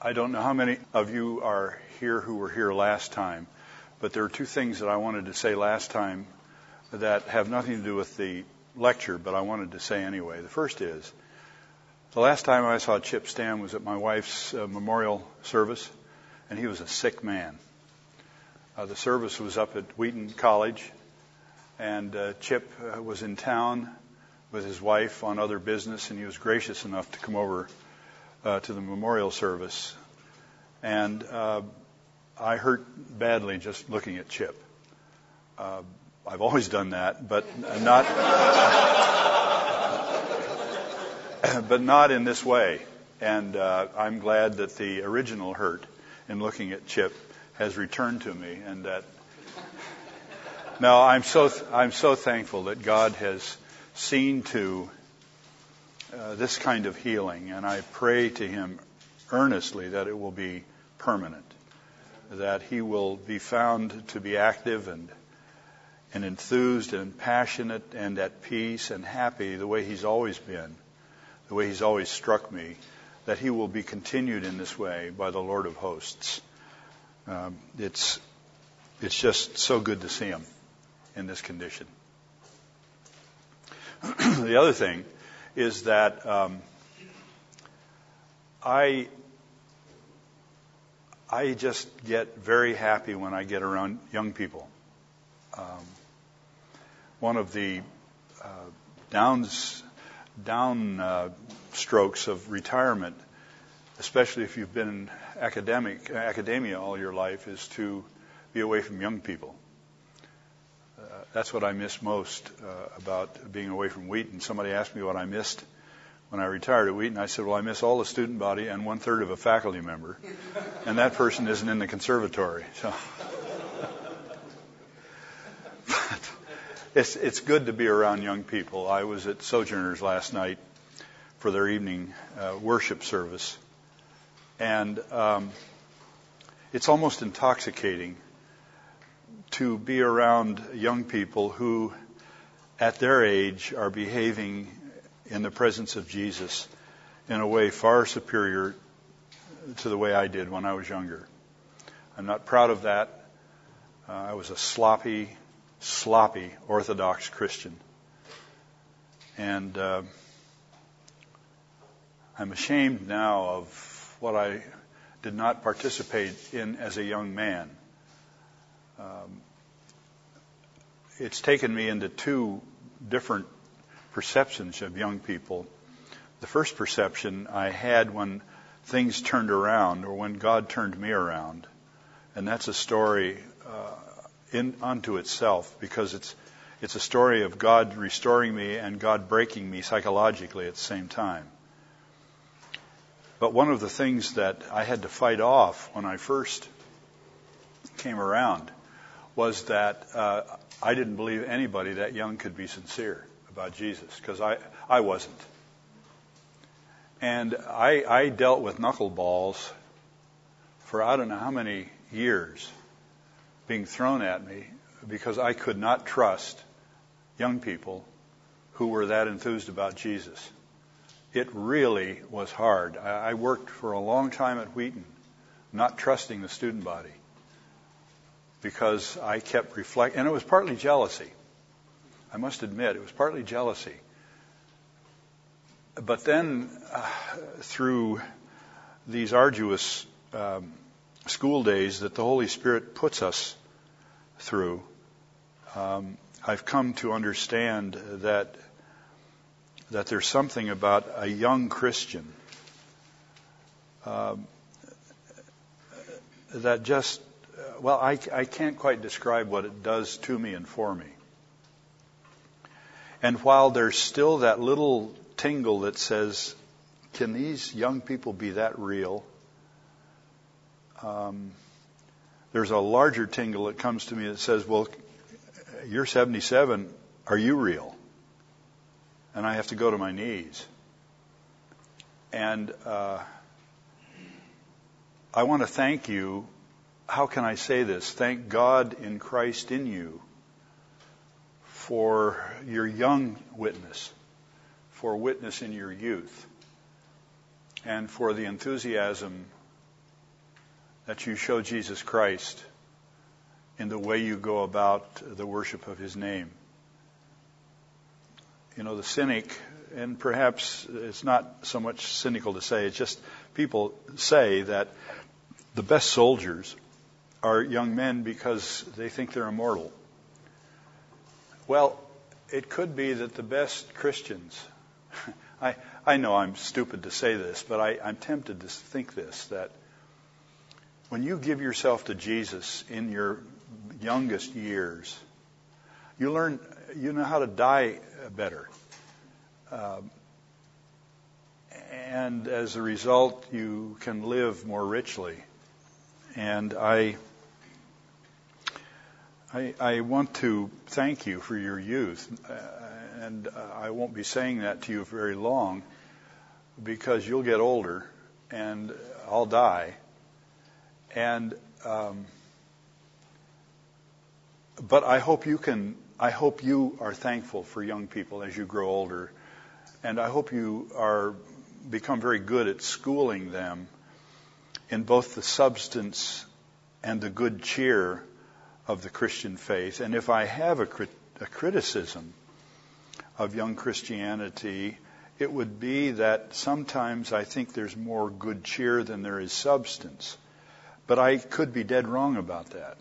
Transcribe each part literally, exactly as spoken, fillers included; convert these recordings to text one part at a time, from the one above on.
I don't know how many of you are here who were here last time, but there are two things that I wanted to say last time that have nothing to do with the lecture, but I wanted to say anyway. The first is, the last time I saw Chip Stam was at my wife's uh, memorial service, and he was a sick man. Uh, the service was up at Wheaton College, and uh, Chip uh, was in town with his wife on other business, and he was gracious enough to come over uh, to the memorial service. And uh, I hurt badly just looking at Chip. Uh, I've always done that, but not, but not in this way. And uh, I'm glad that the original hurt in looking at Chip has returned to me, and that. No, I'm so I'm so thankful that God has seen to uh, this kind of healing, and I pray to Him earnestly that it will be permanent, that he will be found to be active and and enthused and passionate and at peace and happy the way he's always been, the way he's always struck me, that he will be continued in this way by the Lord of hosts. Um, it's it's just so good to see him in this condition. The other thing is that um, I I just get very happy when I get around young people. Um, one of the uh, downs, down uh, strokes of retirement, especially if you've been in academic academia all your life, is to be away from young people. Uh, that's what I miss most uh, about being away from Wheaton. Somebody asked me what I missed when I retired at Wheaton. I said, well, I miss all the student body and one third of a faculty member, and that person isn't in the conservatory. So. It's it's good to be around young people. I was at Sojourners last night for their evening uh, worship service, and um, it's almost intoxicating to be around young people who, at their age, are behaving in the presence of Jesus in a way far superior to the way I did when I was younger. I'm not proud of that. Uh, I was a sloppy, sloppy Orthodox Christian. And uh, I'm ashamed now of what I did not participate in as a young man. Um, it's taken me into two different perceptions of young people. The first perception I had when things turned around, or when God turned me around, and that's a story uh, in unto itself, because it's it's a story of God restoring me and God breaking me psychologically at the same time. But one of the things that I had to fight off when I first came around was that uh, I didn't believe anybody that young could be sincere about Jesus, because I, I wasn't. And I, I dealt with knuckleballs for I don't know how many years being thrown at me because I could not trust young people who were that enthused about Jesus. It really was hard. I, I worked for a long time at Wheaton not trusting the student body because I kept reflecting, and it was partly jealousy. I must admit, it was partly jealousy. But then, uh, through these arduous um, school days that the Holy Spirit puts us through, um, I've come to understand that that there's something about a young Christian um, that just, well, I, I can't quite describe what it does to me and for me. And while there's still that little tingle that says, can these young people be that real? Um, there's a larger tingle that comes to me that says, well, you're seventy-seven. Are you real? And I have to go to my knees. And uh, I want to thank you. How can I say this? Thank God in Christ in you for your young witness, for witness in your youth, and for the enthusiasm that you show Jesus Christ in the way you go about the worship of his name. You know, the cynic, and perhaps it's not so much cynical to say, it's just people say that the best soldiers are young men because they think they're immortal. Well, it could be that the best Christians, I, I know I'm stupid to say this, but I, I'm tempted to think this, that when you give yourself to Jesus in your youngest years, you learn, you know how to die better. Um, and as a result, you can live more richly. And I, I, I want to thank you for your youth. Uh, and uh, I won't be saying that to you very long, because you'll get older and I'll die. And um, but I hope you can. I hope you are thankful for young people as you grow older, and I hope you are become very good at schooling them in both the substance and the good cheer of the Christian faith. And if I have a, crit- a criticism of young Christianity, it would be that sometimes I think there's more good cheer than there is substance. But I could be dead wrong about that.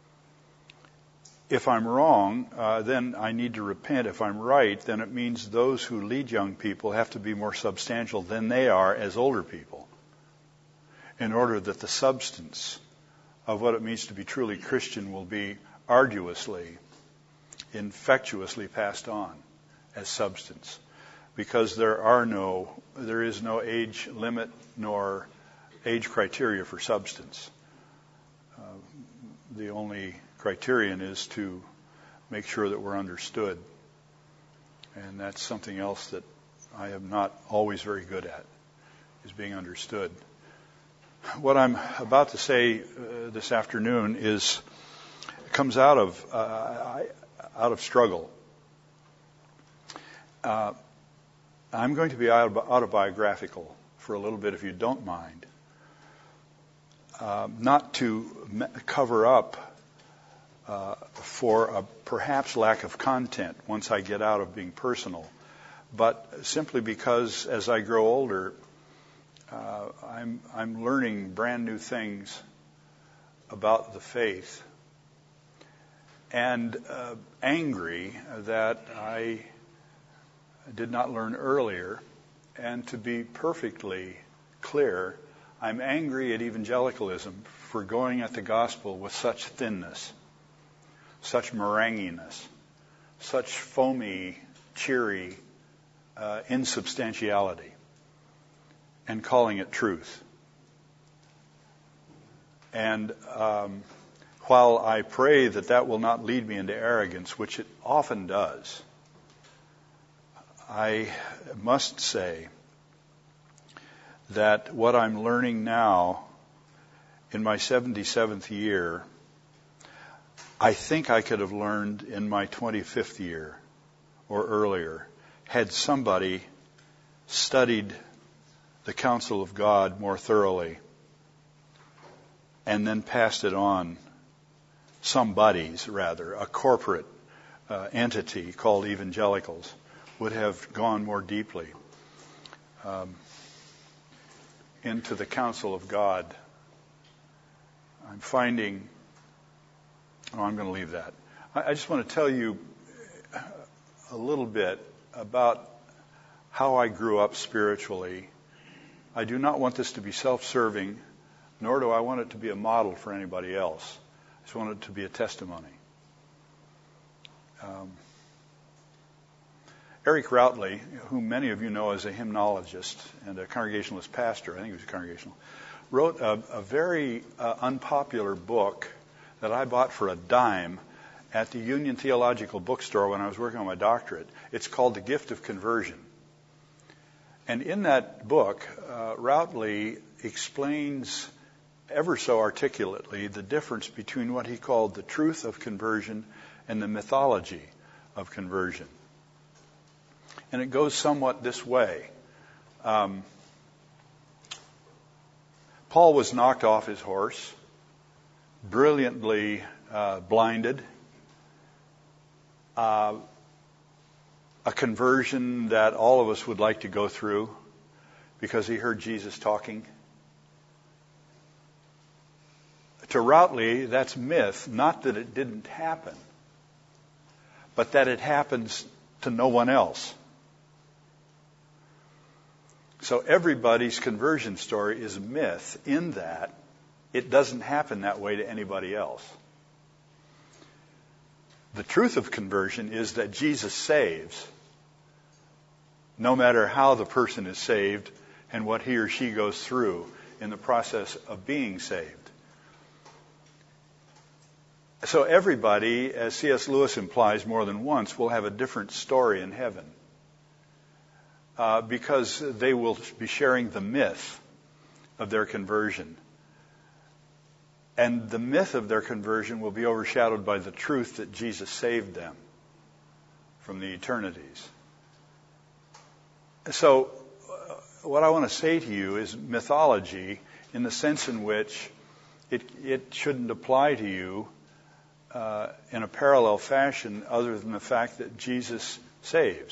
If I'm wrong, uh, then I need to repent. If I'm right, then it means those who lead young people have to be more substantial than they are as older people, in order that the substance of what it means to be truly Christian will be arduously, infectiously passed on as substance. Because there are no, there is no age limit nor age criteria for substance. Uh, the only criterion is to make sure that we're understood. And that's something else that I am not always very good at, is being understood. What I'm about to say uh, this afternoon is comes out of uh, I, out of struggle. Uh, I'm going to be autobiographical for a little bit, if you don't mind. Uh, not to me- cover up uh, for a perhaps lack of content once I get out of being personal, but simply because as I grow older, uh, I'm, I'm learning brand new things about the faith, and uh, angry that I did not learn earlier. And to be perfectly clear, I'm angry at evangelicalism for going at the gospel with such thinness, such meringuiness, such foamy, cheery uh, insubstantiality, and calling it truth. And um, while I pray that that will not lead me into arrogance, which it often does, I must say that what I'm learning now in my seventy-seventh year, I think I could have learned in my twenty-fifth year or earlier, had somebody studied the counsel of God more thoroughly and then passed it on. Somebody's, rather, a corporate uh, entity called evangelicals would have gone more deeply um, into the counsel of God. I'm finding, oh, I'm going to leave that. I, I just want to tell you a little bit about how I grew up spiritually. I do not want this to be self-serving, nor do I want it to be a model for anybody else. I just want it to be a testimony. Um, Eric Routley, whom many of you know as a hymnologist and a Congregationalist pastor, I think he was a Congregational, wrote a, a very uh, unpopular book that I bought for a dime at the Union Theological Bookstore when I was working on my doctorate. It's called The Gift of Conversion. And in that book, uh, Routley explains ever so articulately the difference between what he called the truth of conversion and the mythology of conversion. And it goes somewhat this way. Um, Paul was knocked off his horse, brilliantly uh, blinded, uh, a conversion that all of us would like to go through because he heard Jesus talking. To Routley, that's myth, not that it didn't happen, but that it happens to no one else. So everybody's conversion story is a myth in that it doesn't happen that way to anybody else. The truth of conversion is that Jesus saves, no matter how the person is saved and what he or she goes through in the process of being saved. So everybody, as C S Lewis implies more than once, will have a different story in heaven. Uh, because they will be sharing the myth of their conversion. And the myth of their conversion will be overshadowed by the truth that Jesus saved them from the eternities. So uh, what I want to say to you is mythology in the sense in which it, it shouldn't apply to you uh, in a parallel fashion other than the fact that Jesus saves.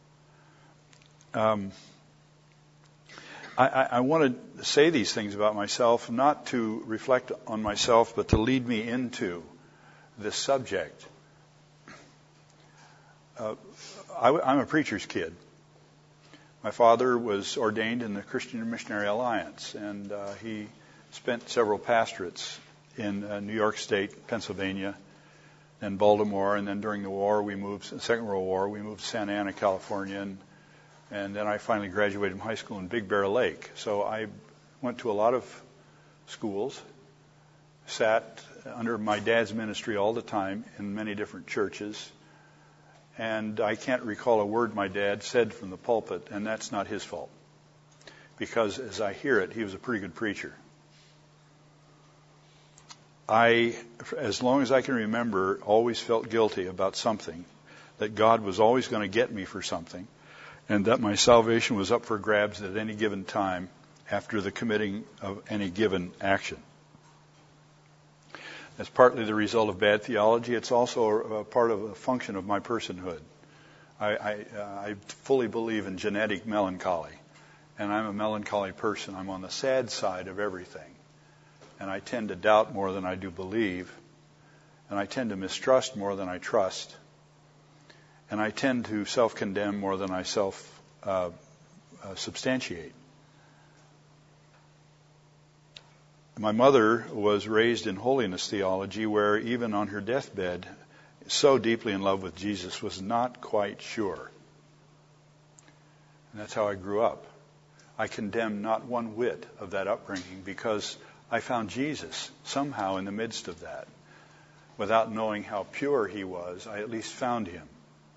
Um, I, I, I want to say these things about myself, not to reflect on myself, but to lead me into this subject. Uh, I, I'm a preacher's kid. My father was ordained in the Christian Missionary Alliance, and uh, he spent several pastorates in uh, New York State, Pennsylvania, and Baltimore, and then during the war, we moved, the Second World War, we moved to Santa Ana, California, and And then I finally graduated from high school in Big Bear Lake. So I went to a lot of schools, sat under my dad's ministry all the time in many different churches. And I can't recall a word my dad said from the pulpit, and that's not his fault. Because as I hear it, he was a pretty good preacher. I, as long as I can remember, always felt guilty about something, that God was always going to get me for something, and that my salvation was up for grabs at any given time after the committing of any given action. That's partly the result of bad theology. It's also a, a part of a function of my personhood. I, I, uh, I fully believe in genetic melancholy, and I'm a melancholy person. I'm on the sad side of everything, and I tend to doubt more than I do believe, and I tend to mistrust more than I trust. And I tend to self-condemn more than I self-substantiate. Uh, uh, My mother was raised in holiness theology, where even on her deathbed, so deeply in love with Jesus, was not quite sure. And that's how I grew up. I condemn not one whit of that upbringing because I found Jesus somehow in the midst of that. Without knowing how pure he was, I at least found him.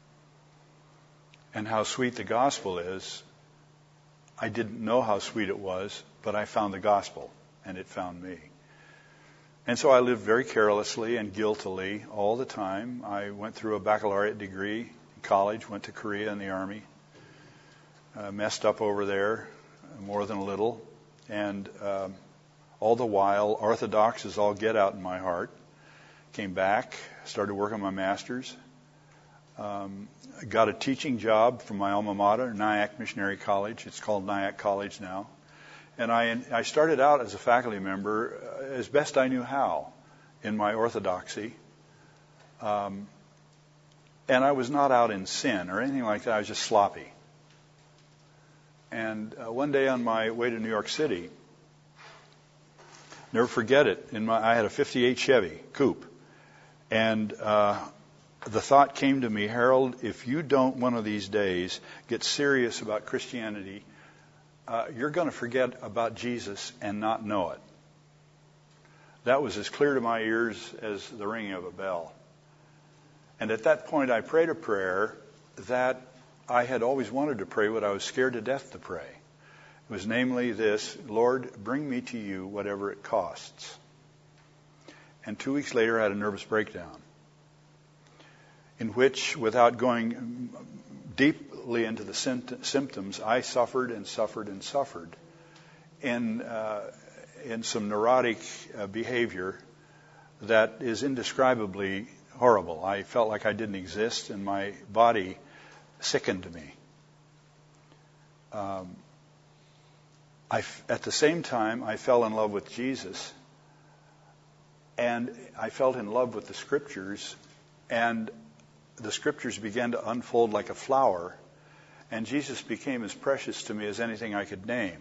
And how sweet the gospel is, I didn't know how sweet it was, but I found the gospel, and it found me. And so I lived very carelessly and guiltily all the time. I went through a baccalaureate degree in college, went to Korea in the Army, uh, messed up over there more than a little, and um, all the while, orthodox as all get out in my heart. Came back, started working on my master's. Um, got a teaching job from my alma mater, Nyack Missionary College. It's called Nyack College now. And I, I started out as a faculty member uh, as best I knew how in my orthodoxy. Um, and I was not out in sin or anything like that. I was just sloppy. And uh, one day on my way to New York City, never forget it, in my, I had a fifty-eight Chevy Coupe. And uh, the thought came to me, Harold, if you don't one of these days get serious about Christianity, uh, you're going to forget about Jesus and not know it. That was as clear to my ears as the ringing of a bell. And at that point, I prayed a prayer that I had always wanted to pray, but I was scared to death to pray. It was namely this: Lord, bring me to you whatever it costs. And two weeks later, I had a nervous breakdown, in which, without going deeply into the symptoms, I suffered and suffered and suffered in uh, in some neurotic uh, behavior that is indescribably horrible. I felt like I didn't exist, and my body sickened me. Um, I, at the same time, I fell in love with Jesus, and I felt in love with the Scriptures, and the Scriptures began to unfold like a flower, and Jesus became as precious to me as anything I could name.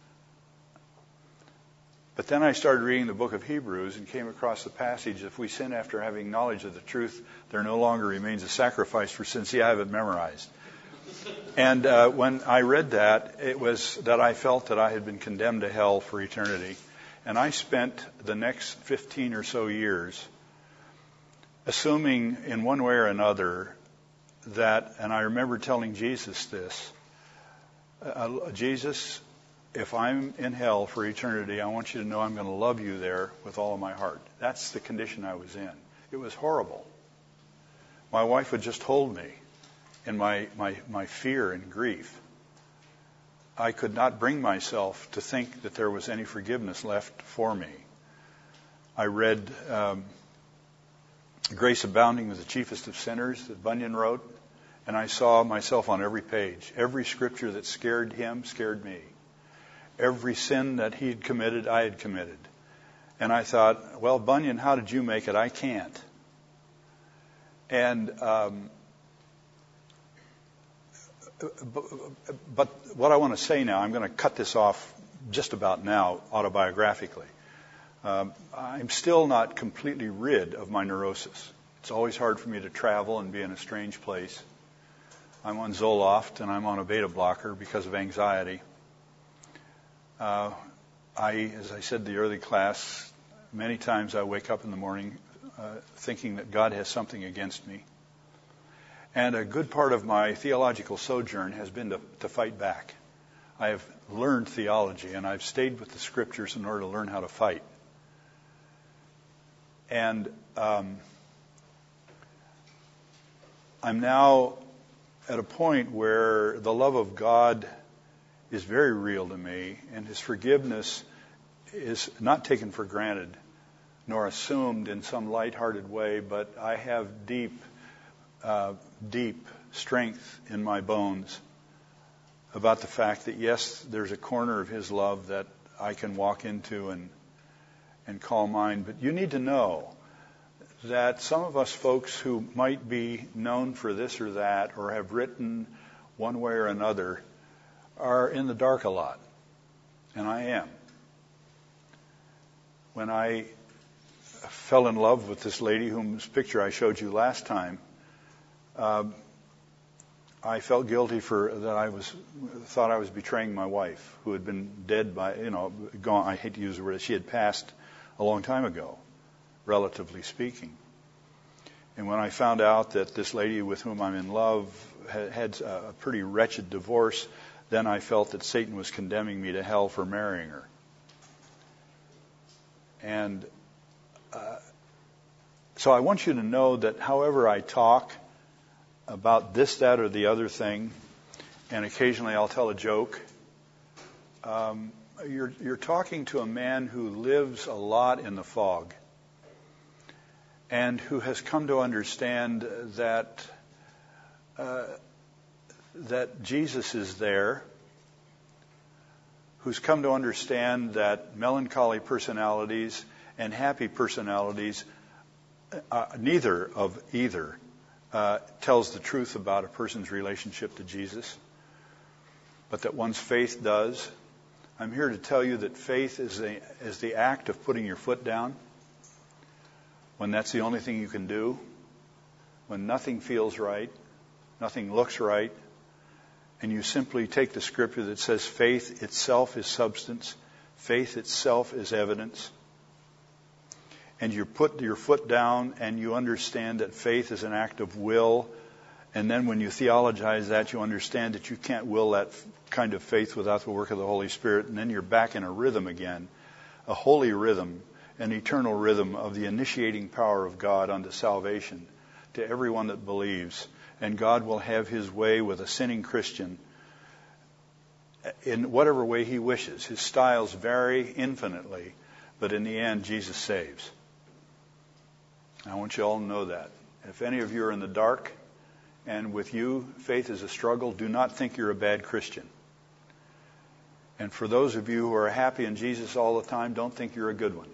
But then I started reading the book of Hebrews and came across the passage, if we sin after having knowledge of the truth, there no longer remains a sacrifice for sin. See, I have it memorized. And uh, when I read that, it was that I felt that I had been condemned to hell for eternity. And I spent the next fifteen or so years assuming in one way or another that, and I remember telling Jesus this, uh, Jesus, if I'm in hell for eternity, I want you to know I'm going to love you there with all of my heart. That's the condition I was in. It was horrible. My wife would just hold me in my, my, my fear and grief. I could not bring myself to think that there was any forgiveness left for me. I read um, Grace Abounding was the Chiefest of Sinners that Bunyan wrote, and I saw myself on every page. Every scripture that scared him scared me. Every sin that he had committed, I had committed. And I thought, well, Bunyan, how did you make it? I can't. And um, but, but what I want to say now, I'm going to cut this off just about now, autobiographically. Um, I'm still not completely rid of my neurosis. It's always hard for me to travel and be in a strange place. I'm on Zoloft and I'm on a beta blocker because of anxiety. Uh, I, as I said in the early class, many times I wake up in the morning uh, thinking that God has something against me. And a good part of my theological sojourn has been to, to fight back. I have learned theology, and I've stayed with the Scriptures in order to learn how to fight. And um, I'm now at a point where the love of God is very real to me, and His forgiveness is not taken for granted, nor assumed in some lighthearted way, but I have deep, uh, deep strength in my bones about the fact that, yes, there's a corner of His love that I can walk into and and call mine. But you need to know that some of us folks who might be known for this or that, or have written one way or another, are in the dark a lot. And I am. When I fell in love with this lady whose picture I showed you last time, uh, I felt guilty for that. I was thought I was betraying my wife, who had been dead by, you know, gone. I hate to use the word. She had passed a long time ago, relatively speaking. And when I found out that this lady with whom I'm in love had, had a pretty wretched divorce, then I felt that Satan was condemning me to hell for marrying her. And uh, so I want you to know that however I talk about this, that, or the other thing, and occasionally I'll tell a joke, um, you're, you're talking to a man who lives a lot in the fog and who has come to understand that uh, that Jesus is there, who's come to understand that melancholy personalities and happy personalities, uh, neither of either uh, tells the truth about a person's relationship to Jesus, but that one's faith does. I'm here to tell you that faith is, a, is the act of putting your foot down when that's the only thing you can do, when nothing feels right, nothing looks right, and you simply take the scripture that says faith itself is substance, faith itself is evidence, and you put your foot down and you understand that faith is an act of will, and then when you theologize that, you understand that you can't will that kind of faith without the work of the Holy Spirit, and then you're back in a rhythm again, a holy rhythm, an eternal rhythm of the initiating power of God unto salvation to everyone that believes. And God will have His way with a sinning Christian in whatever way He wishes. His styles vary infinitely, but in the end, Jesus saves. I want you all to know that. If any of you are in the dark, and with you, faith is a struggle, do not think you're a bad Christian. And for those of you who are happy in Jesus all the time, don't think you're a good one.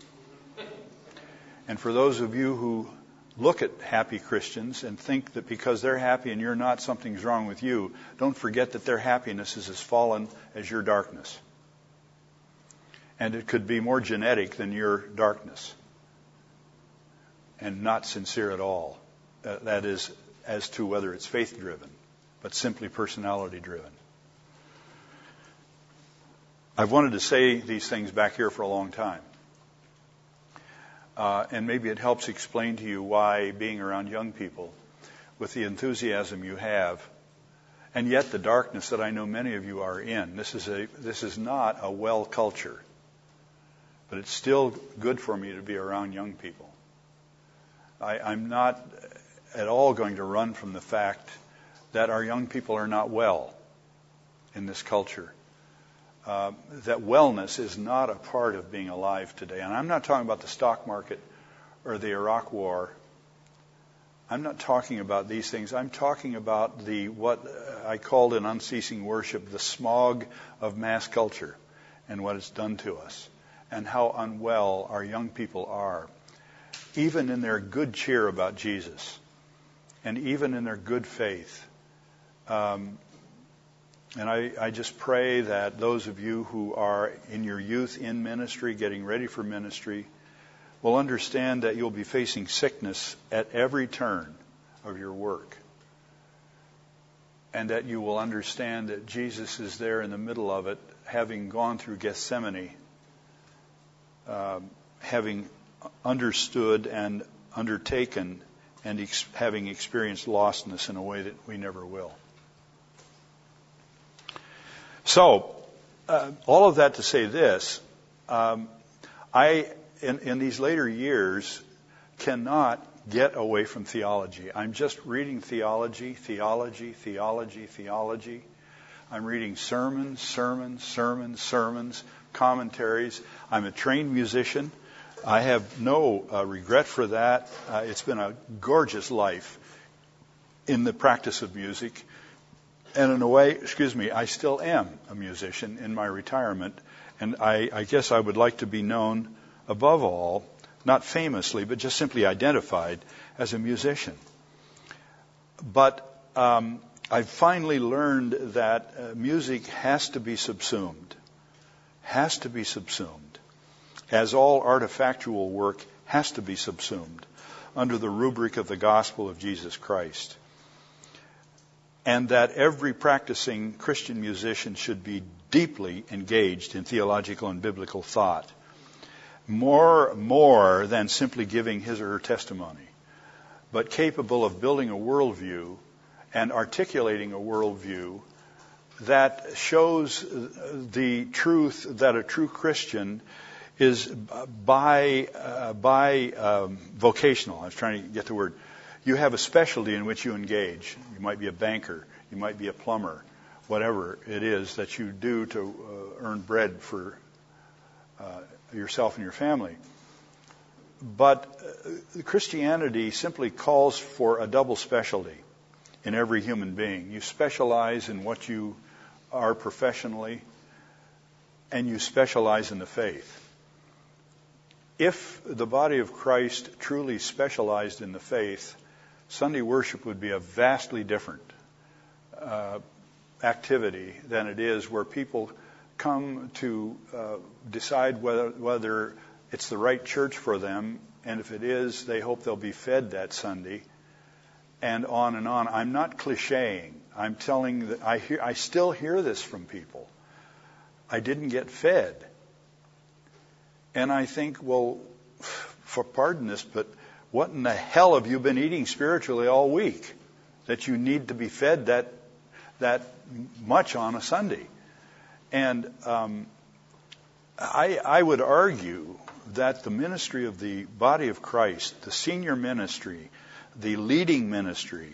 And for those of you who look at happy Christians and think that because they're happy and you're not, something's wrong with you, don't forget that their happiness is as fallen as your darkness. And it could be more genetic than your darkness. And not sincere at all. Uh, that is, as to whether it's faith-driven, but simply personality-driven. I've wanted to say these things back here for a long time. Uh, and maybe it helps explain to you why being around young people with the enthusiasm you have, and yet the darkness that I know many of you are in, this is a this is not a well culture. But it's still good for me to be around young people. I, I'm not at all going to run from the fact that our young people are not well in this culture. Uh, that wellness is not a part of being alive today. And I'm not talking about the stock market or the Iraq War. I'm not talking about these things. I'm talking about the what I called in Unceasing Worship the smog of mass culture and what it's done to us and how unwell our young people are, even in their good cheer about Jesus and even in their good faith. Um, And I, I just pray that those of you who are in your youth in ministry, getting ready for ministry, will understand that you'll be facing sickness at every turn of your work. And that you will understand that Jesus is there in the middle of it, having gone through Gethsemane, um, having understood and undertaken and ex- having experienced lostness in a way that we never will. So, uh, all of that to say this, um, I, in, in these later years, cannot get away from theology. I'm just reading theology, theology, theology, theology. I'm reading sermons, sermons, sermons, sermons, commentaries. I'm a trained musician. I have no uh, regret for that. Uh, it's been a gorgeous life in the practice of music. And in a way, excuse me, I still am a musician in my retirement. And I, I guess I would like to be known above all, not famously, but just simply identified as a musician. But um, I've finally learned that uh, music has to be subsumed, has to be subsumed, as all artifactual work has to be subsumed under the rubric of the gospel of Jesus Christ. And that every practicing Christian musician should be deeply engaged in theological and biblical thought, more more than simply giving his or her testimony, but capable of building a worldview and articulating a worldview that shows the truth that a true Christian is by uh, by um, vocational. I was trying to get the word. You have a specialty in which you engage. You might be a banker. You might be a plumber. Whatever it is that you do to uh, earn bread for uh, yourself and your family. But uh, Christianity simply calls for a double specialty in every human being. You specialize in what you are professionally, and you specialize in the faith. If the body of Christ truly specialized in the faith, Sunday worship would be a vastly different uh, activity than it is, where people come to uh, decide whether whether it's the right church for them, and if it is, they hope they'll be fed that Sunday, and on and on. I'm not clicheing. I'm telling that I hear. I still hear this from people. I didn't get fed, and I think, well, for pardon this, but what in the hell have you been eating spiritually all week that you need to be fed that that much on a Sunday? And um, I, I would argue that the ministry of the body of Christ, the senior ministry, the leading ministry,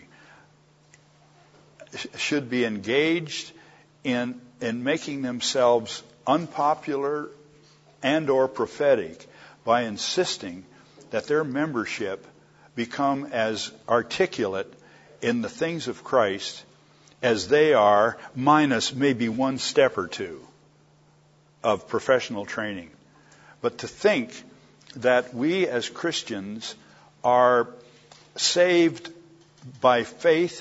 should be engaged in in making themselves unpopular and or prophetic by insisting that their membership become as articulate in the things of Christ as they are, minus maybe one step or two of professional training. But to think that we as Christians are saved by faith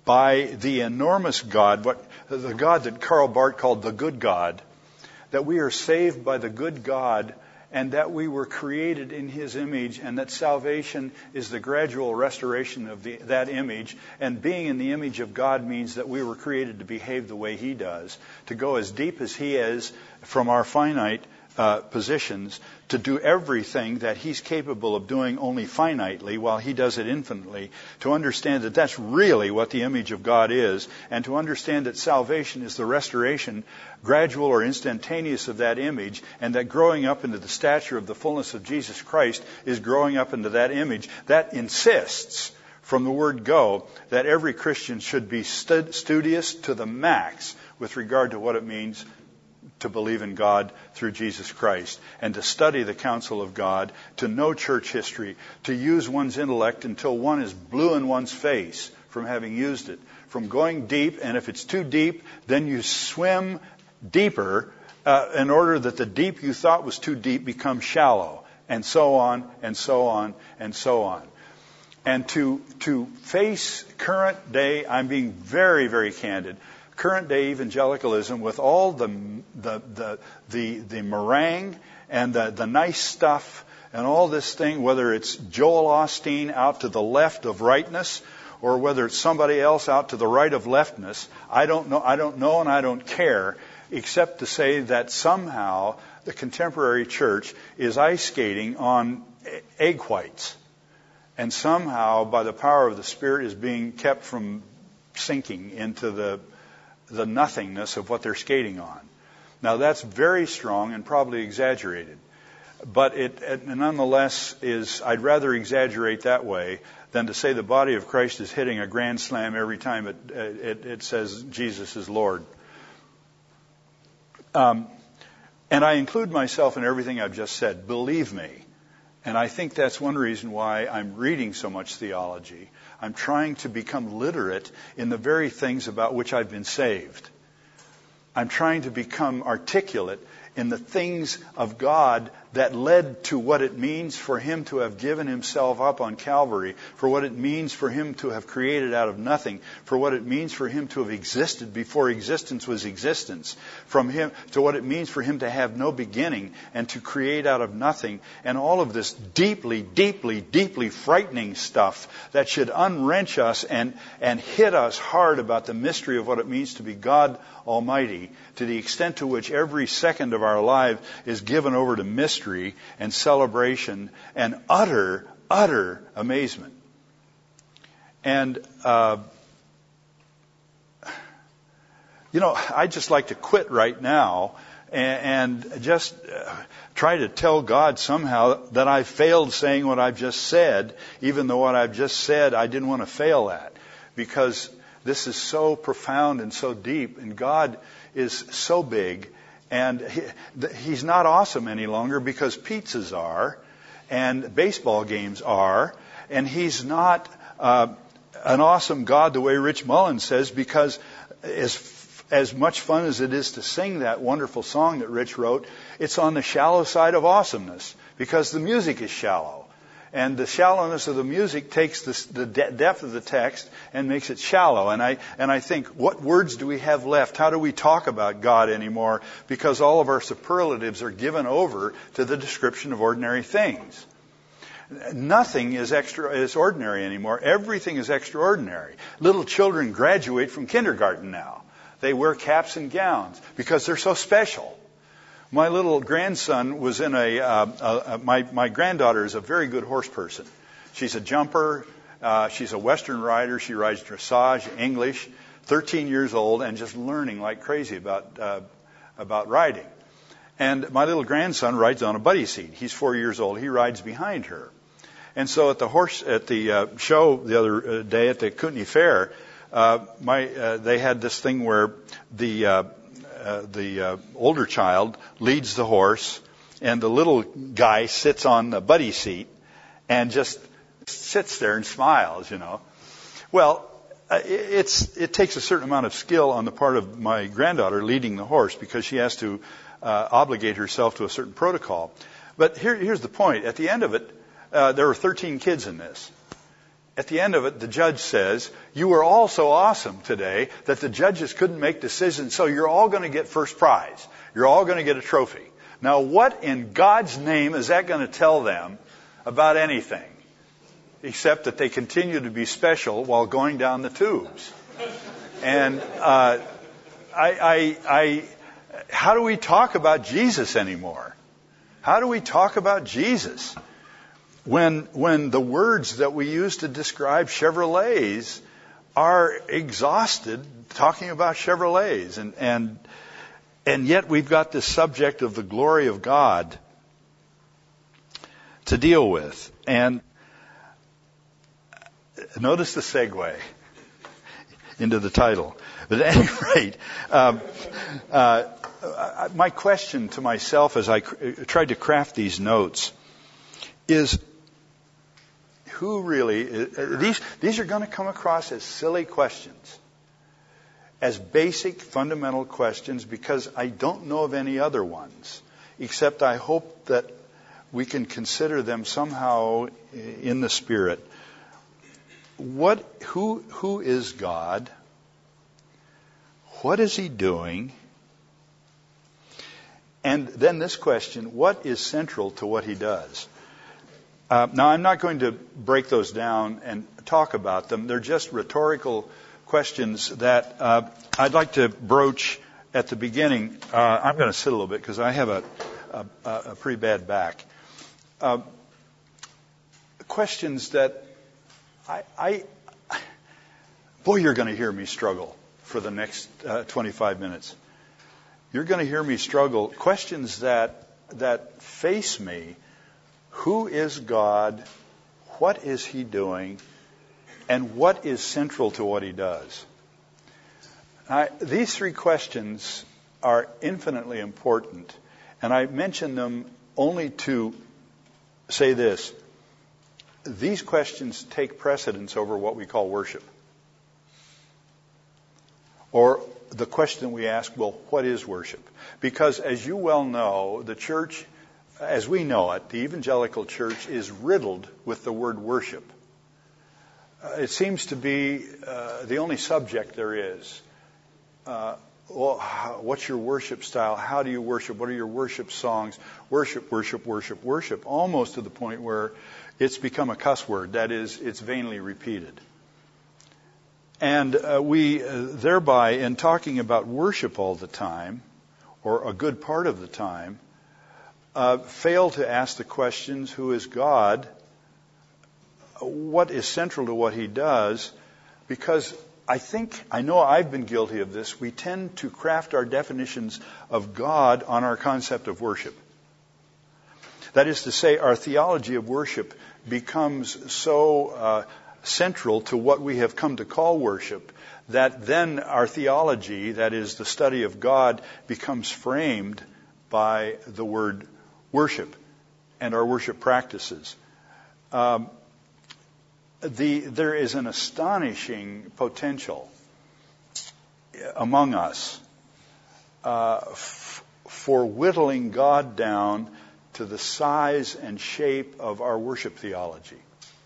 by the enormous God, what the God that Karl Barth called the good God, that we are saved by the good God, and that we were created in His image, and that salvation is the gradual restoration of the, that image. And being in the image of God means that we were created to behave the way He does, to go as deep as He is from our finite uh, positions, to do everything that He's capable of doing only finitely while He does it infinitely, to understand that that's really what the image of God is, and to understand that salvation is the restoration, gradual or instantaneous, of that image, and that growing up into the stature of the fullness of Jesus Christ is growing up into that image. That insists from the word go that every Christian should be stud- studious to the max with regard to what it means to believe in God through Jesus Christ, and to study the counsel of God, to know church history, to use one's intellect until one is blue in one's face from having used it, from going deep, and if it's too deep, then you swim deeper uh, in order that the deep you thought was too deep becomes shallow, and so on, and so on, and so on. And to to face current day, I'm being very, very candid, current day evangelicalism with all the the the the, the meringue and the, the nice stuff and all this thing, whether it's Joel Osteen out to the left of rightness or whether it's somebody else out to the right of leftness, I don't know, I don't know and I don't care, except to say that somehow the contemporary church is ice skating on egg whites, and somehow by the power of the Spirit is being kept from sinking into the the nothingness of what they're skating on. Now that's very strong and probably exaggerated, but it, it nonetheless is, I'd rather exaggerate that way than to say the body of Christ is hitting a grand slam every time it, it, it says Jesus is Lord. Um, and I include myself in everything I've just said, believe me. And I think that's one reason why I'm reading so much theology. I'm trying to become literate in the very things about which I've been saved. I'm trying to become articulate in the things of God that led to what it means for Him to have given Himself up on Calvary, for what it means for Him to have created out of nothing, for what it means for Him to have existed before existence was existence, from Him to what it means for Him to have no beginning and to create out of nothing, and all of this deeply, deeply, deeply frightening stuff that should unwrench us and, and hit us hard about the mystery of what it means to be God Almighty, to the extent to which every second of our life is given over to mystery and celebration and utter, utter amazement. And, uh, you know, I'd just like to quit right now and, and just uh, try to tell God somehow that I failed saying what I've just said, even though what I've just said I didn't want to fail at, because this is so profound and so deep, and God is so big, and he, He's not awesome any longer because pizzas are, and baseball games are, and He's not uh, an awesome God the way Rich Mullins says, because as as much fun as it is to sing that wonderful song that Rich wrote, it's on the shallow side of awesomeness because the music is shallow. And the shallowness of the music takes the, the de- depth of the text and makes it shallow. And I and I think, what words do we have left? How do we talk about God anymore? Because all of our superlatives are given over to the description of ordinary things. Nothing is extra is ordinary anymore. Everything is extraordinary. Little children graduate from kindergarten now. They wear caps and gowns because they're so special. My little grandson was in a, uh, uh, my, my granddaughter is a very good horse person. She's a jumper. Uh, she's a Western rider. She rides dressage, English, thirteen years old, and just learning like crazy about, uh, about riding. And my little grandson rides on a buddy seat. He's four years old. He rides behind her. And so at the horse, at the uh, show the other day at the Kootenai Fair, uh, my, uh, they had this thing where the, uh, Uh, the uh, older child leads the horse, and the little guy sits on the buddy seat and just sits there and smiles, you know. Well, it's it takes a certain amount of skill on the part of my granddaughter leading the horse, because she has to uh, obligate herself to a certain protocol. But here, here's the point. At the end of it, uh, there were thirteen kids in this. At the end of it, the judge says, you were all so awesome today that the judges couldn't make decisions, so you're all going to get first prize. You're all going to get a trophy. Now, what in God's name is that going to tell them about anything, except that they continue to be special while going down the tubes? And uh, I, I, I, how do we talk about Jesus anymore? How do we talk about Jesus when when the words that we use to describe Chevrolets are exhausted talking about Chevrolets, and and and yet we've got this subject of the glory of God to deal with. And notice the segue into the title. But at any rate, um, uh, my question to myself as I cr- tried to craft these notes is, who really is, these these are going to come across as silly questions, as basic fundamental questions, because I don't know of any other ones, except I hope that we can consider them somehow in the Spirit. What who who is God? What is he doing? And then this question, what is central to what he does? Uh, now, I'm not going to break those down and talk about them. They're just rhetorical questions that uh, I'd like to broach at the beginning. Uh, I'm going to sit a little bit because I have a, a, a pretty bad back. Uh, questions that I, I, boy, you're going to hear me struggle for the next uh, twenty-five minutes. You're going to hear me struggle. Questions that that face me. Who is God? What is he doing? And what is central to what he does? I, these three questions are infinitely important, and I mention them only to say this. These questions take precedence over what we call worship. Or the question we ask, well, what is worship? Because as you well know, the church, as we know it, the evangelical church is riddled with the word worship. Uh, it seems to be uh, the only subject there is. Uh, well, how, what's your worship style? How do you worship? What are your worship songs? Worship, worship, worship, worship, almost to the point where it's become a cuss word. That is, it's vainly repeated. And uh, we uh, thereby, in talking about worship all the time, or a good part of the time, Uh, fail to ask the questions, who is God? What is central to what he does? Because I think, I know I've been guilty of this, we tend to craft our definitions of God on our concept of worship. That is to say, our theology of worship becomes so uh, central to what we have come to call worship that then our theology, that is the study of God, becomes framed by the word worship and our worship practices. Um, the, there is an astonishing potential among us uh, f- for whittling God down to the size and shape of our worship theology.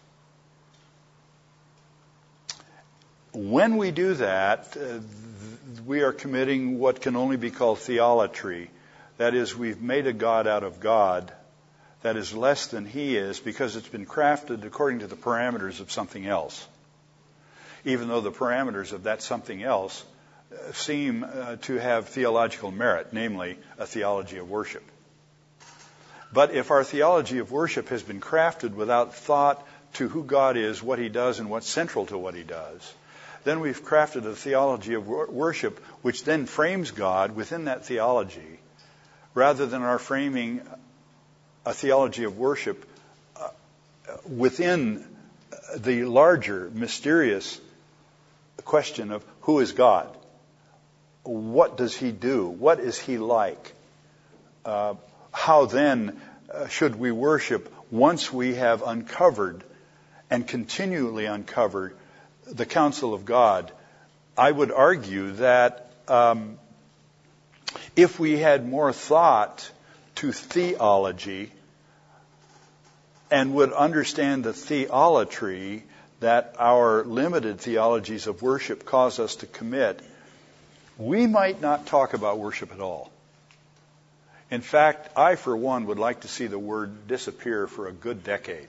When we do that, uh, we are committing what can only be called theolatry. That is, we've made a God out of God that is less than he is because it's been crafted according to the parameters of something else, even though the parameters of that something else seem uh, to have theological merit, namely a theology of worship. But if our theology of worship has been crafted without thought to who God is, what he does, and what's central to what he does, then we've crafted a theology of wor- worship which then frames God within that theology, rather than our framing a theology of worship uh, within the larger, mysterious question of who is God? What does he do? What is he like? Uh, how then uh, should we worship once we have uncovered and continually uncovered the counsel of God? I would argue that um, if we had more thought to theology and would understand the theolatry that our limited theologies of worship cause us to commit, we might not talk about worship at all. In fact, I, for one, would like to see the word disappear for a good decade,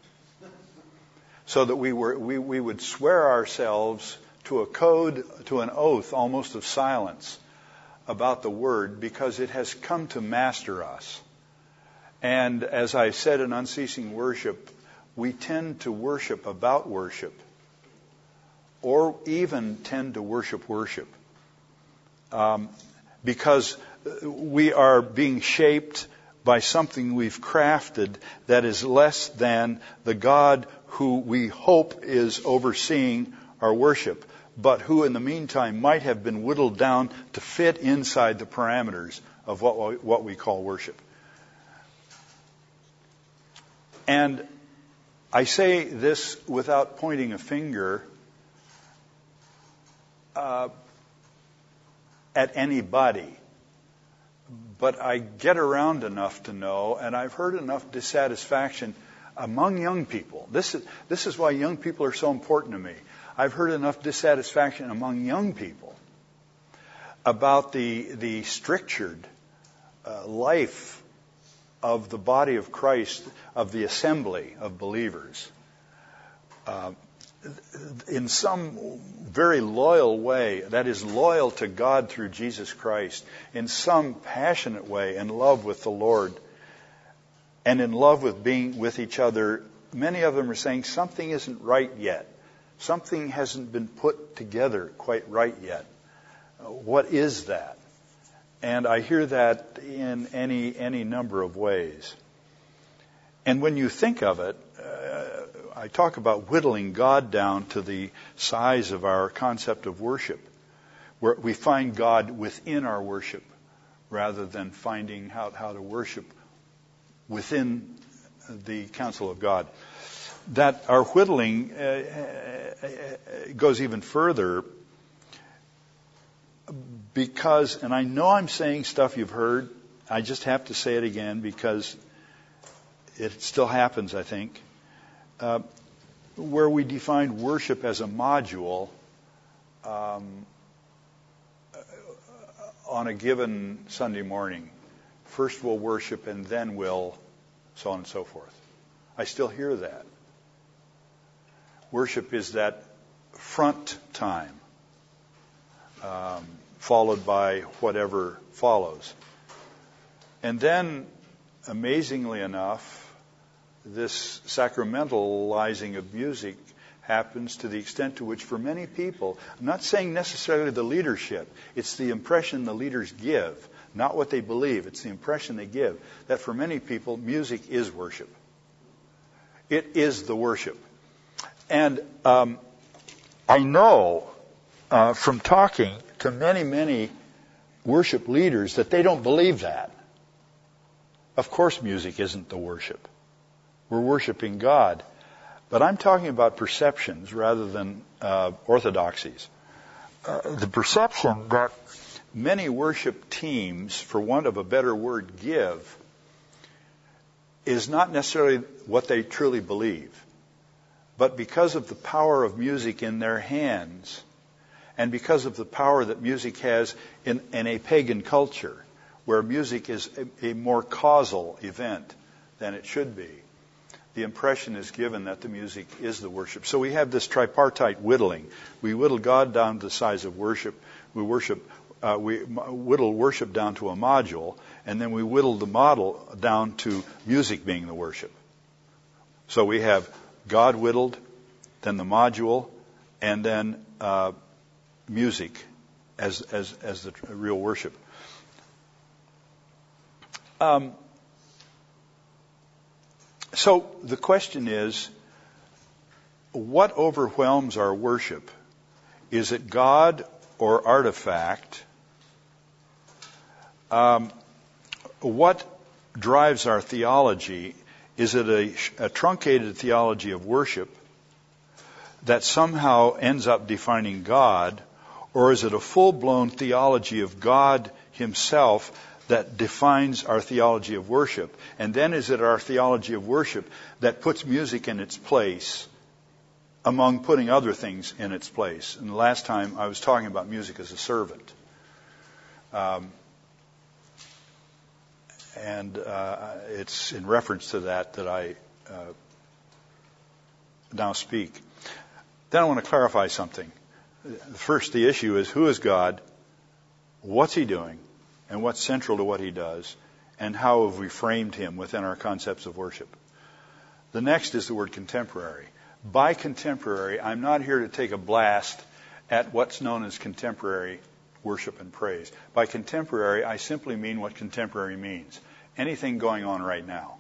so that we were we, we would swear ourselves to a code, to an oath almost of silence about the word, because it has come to master us. And as I said in Unceasing Worship, we tend to worship about worship, or even tend to worship worship, um, because we are being shaped by something we've crafted that is less than the God who we hope is overseeing our worship, but who in the meantime might have been whittled down to fit inside the parameters of what we, what we call worship. And I say this without pointing a finger uh, at anybody, but I get around enough to know, and I've heard enough dissatisfaction among young people. This is, this is why young people are so important to me. I've heard enough dissatisfaction among young people about the, the strictured uh, life of the body of Christ, of the assembly of believers, uh, in some very loyal way, that is loyal to God through Jesus Christ, in some passionate way, in love with the Lord, and in love with being with each other. Many of them are saying something isn't right yet. Something hasn't been put together quite right yet. Uh, what is that? And I hear that in any any number of ways. And when you think of it, uh, I talk about whittling God down to the size of our concept of worship, where we find God within our worship rather than finding how, how to worship within the counsel of God. That our whittling uh, goes even further, because, and I know I'm saying stuff you've heard, I just have to say it again because it still happens, I think, uh, where we define worship as a module um, on a given Sunday morning. First we'll worship and then we'll so on and so forth. I still hear that. Worship is that front time, um, followed by whatever follows. And then, amazingly enough, this sacramentalizing of music happens to the extent to which, for many people, I'm not saying necessarily the leadership, it's the impression the leaders give, not what they believe, it's the impression they give, that for many people, music is worship. It is the worship. And um, I know uh, from talking to many, many worship leaders that they don't believe that. Of course music isn't the worship. We're worshiping God. But I'm talking about perceptions rather than uh, orthodoxies. Uh, the perception that many worship teams, for want of a better word, give, is not necessarily what they truly believe. But because of the power of music in their hands, and because of the power that music has in, in a pagan culture, where music is a, a more causal event than it should be, the impression is given that the music is the worship. So we have this tripartite whittling. We whittle God down to the size of worship. We worship, uh, we whittle worship down to a module, and then we whittle the model down to music being the worship. So we have God whittled, then the module, and then uh, music as as as the real worship. Um, so the question is, what overwhelms our worship? Is it God or artifact? Um, what drives our theology? Is it a, a truncated theology of worship that somehow ends up defining God, or is it a full-blown theology of God himself that defines our theology of worship? And then is it our theology of worship that puts music in its place among putting other things in its place? And the last time I was talking about music as a servant. Um, and uh, it's in reference to that that I uh, now speak. Then I want to clarify something. First, the issue is, who is God? What's he doing? And what's central to what he does? And how have we framed him within our concepts of worship? The next is the word contemporary. By contemporary, I'm not here to take a blast at what's known as contemporary worship and praise. By contemporary, I simply mean what contemporary means. Anything going on right now.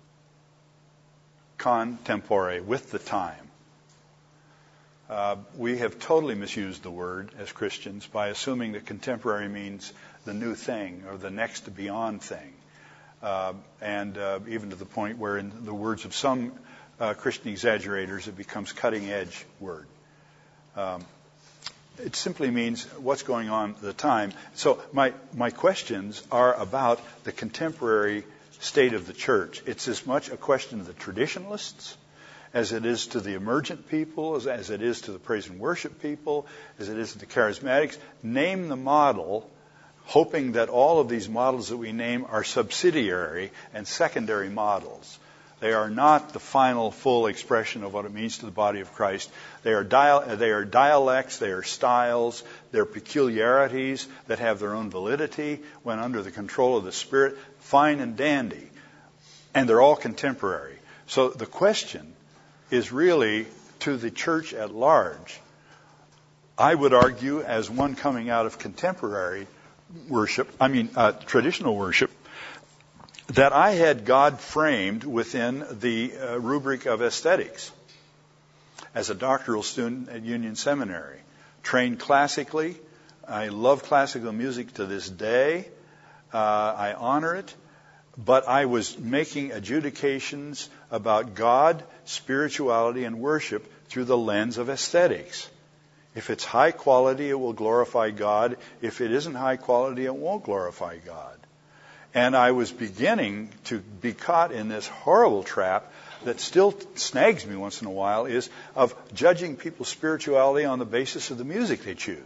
Contempore, with the time. Uh, we have totally misused the word as Christians by assuming that contemporary means the new thing or the next beyond thing. Uh, and uh, even to the point where, in the words of some uh, Christian exaggerators, it becomes cutting-edge word. Um, it simply means what's going on at the time. So my, my questions are about the contemporary state of the church. It's as much a question of the traditionalists as it is to the emergent people, as, as it is to the praise and worship people, as it is to the charismatics. Name the model, hoping that all of these models that we name are subsidiary and secondary models. They are not the final, full expression of what it means to the body of Christ. They are, dial- they are dialects, they are styles, they're peculiarities that have their own validity when under the control of the Spirit, fine and dandy. And they're all contemporary. So the question is really to the church at large. I would argue, as one coming out of contemporary worship, I mean uh, traditional worship, that I had God framed within the uh, rubric of aesthetics. As a doctoral student at Union Seminary, trained classically, I love classical music to this day. Uh, I honor it. But I was making adjudications about God, spirituality, and worship through the lens of aesthetics. If it's high quality, it will glorify God. If it isn't high quality, it won't glorify God. And I was beginning to be caught in this horrible trap that still snags me once in a while, is of judging people's spirituality on the basis of the music they choose.